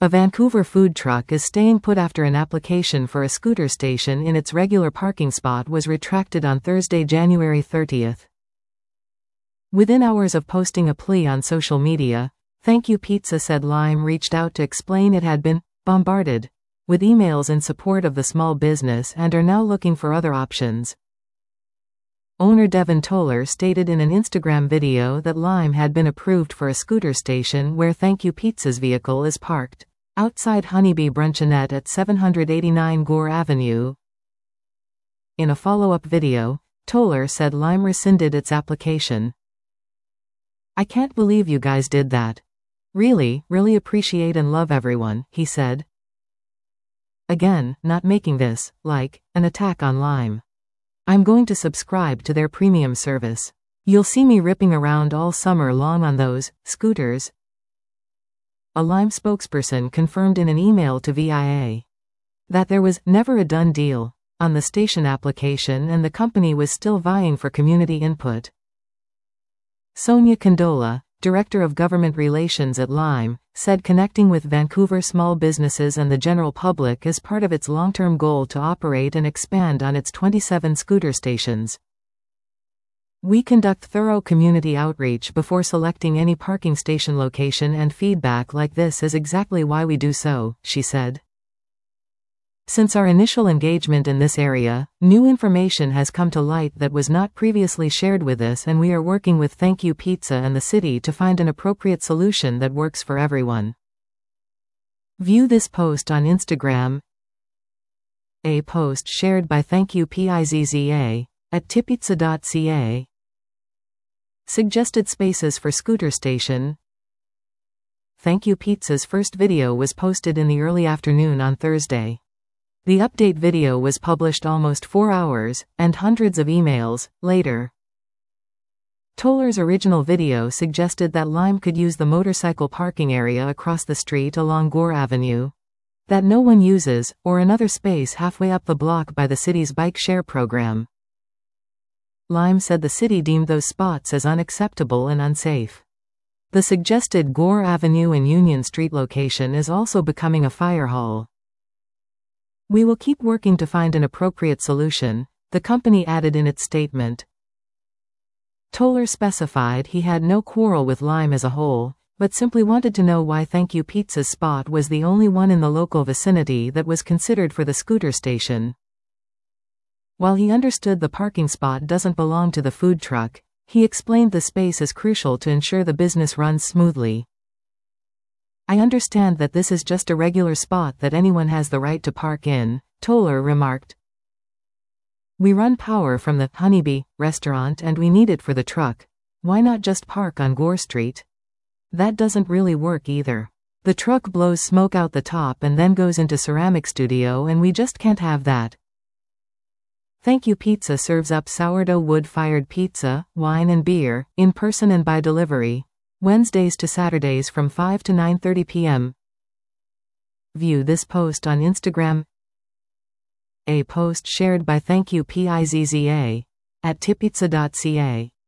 A Vancouver food truck is staying put after an application for a scooter station in its regular parking spot was retracted on Thursday, January 30th. Within hours of posting a plea on social media, Thank You Pizza said Lime reached out to explain it had been bombarded with emails in support of the small business and are now looking for other options. Owner Devin Toller stated in an Instagram video that Lime had been approved for a scooter station where Thank You Pizza's vehicle is parked outside Honeybee Bruncheonette at 789 Gore Avenue. In a follow-up video, Toller said Lime rescinded its application. "I can't believe you guys did that. Really appreciate and love everyone," he said. "Again, not making this, like, an attack on Lime. I'm going to subscribe to their premium service. You'll see me ripping around all summer long on those scooters." A Lime spokesperson confirmed in an email to VIA that there was never a done deal on the station application and the company was still vying for community input. Sonia Condola, Director of Government Relations at Lime, said connecting with Vancouver small businesses and the general public is part of its long-term goal to operate and expand on its 27 scooter stations. "We conduct thorough community outreach before selecting any parking station location, and feedback like this is exactly why we do so," she said. "Since our initial engagement in this area, new information has come to light that was not previously shared with us, and we are working with Thank You Pizza and the city to find an appropriate solution that works for everyone." View this post on Instagram. A post shared by Thank You Pizza at tipizza.ca. Suggested spaces for scooter station. Thank You Pizza's first video was posted in the early afternoon on Thursday. The update video was published almost 4 hours, and hundreds of emails, later. Toller's original video suggested that Lime could use the motorcycle parking area across the street along Gore Avenue that no one uses, or another space halfway up the block by the city's bike share program. Lime said the city deemed those spots as unacceptable and unsafe. The suggested Gore Avenue and Union Street location is also becoming a fire hall. "We will keep working to find an appropriate solution," the company added in its statement. Toller specified he had no quarrel with Lime as a whole, but simply wanted to know why Thank You Pizza's spot was the only one in the local vicinity that was considered for the scooter station. While he understood the parking spot doesn't belong to the food truck, he explained the space is crucial to ensure the business runs smoothly. "I understand that this is just a regular spot that anyone has the right to park in," Toller remarked. "We run power from the Honeybee restaurant and we need it for the truck. Why not just park on Gore Street? That doesn't really work either. The truck blows smoke out the top and then goes into ceramic studio and we just can't have that." Thank You Pizza serves up sourdough wood-fired pizza, wine and beer, in person and by delivery, Wednesdays to Saturdays from 5 to 9:30 p.m. View this post on Instagram. A post shared by Thank You Pizza at tipizza.ca.